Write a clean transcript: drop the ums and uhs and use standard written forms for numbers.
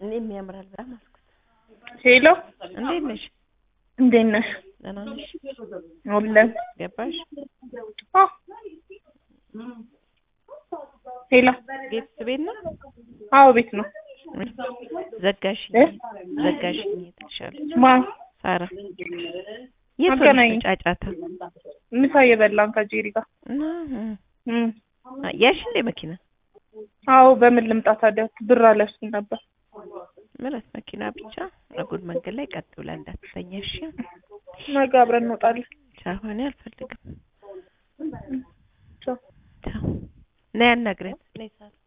እኔም ያምራል በጣም አስኩት ሄሎ እንዴት ነሽ ደህና ነሽ አለን ገባሽ ሄሎ ቤት ነው አዎ ቤት ነው ዘጋሽኝ ትልሻለች ማ ሳራ የፈለገ ጫጫታ ምሳ የበላን ከጄሪ ጋር ያሽ እንደ መኪና አዎ በምን ልምጣ ታዲያ ብር አለስኩ ነበር ምረት መኪና ብቻ አጉል መንገድ ላይ ቀጥ ብላ እንዳትተኛሽ ነገ አብረን እንወጣለን ቻሆነ አልፈልግም ቻው ነይ አናግረን ነይ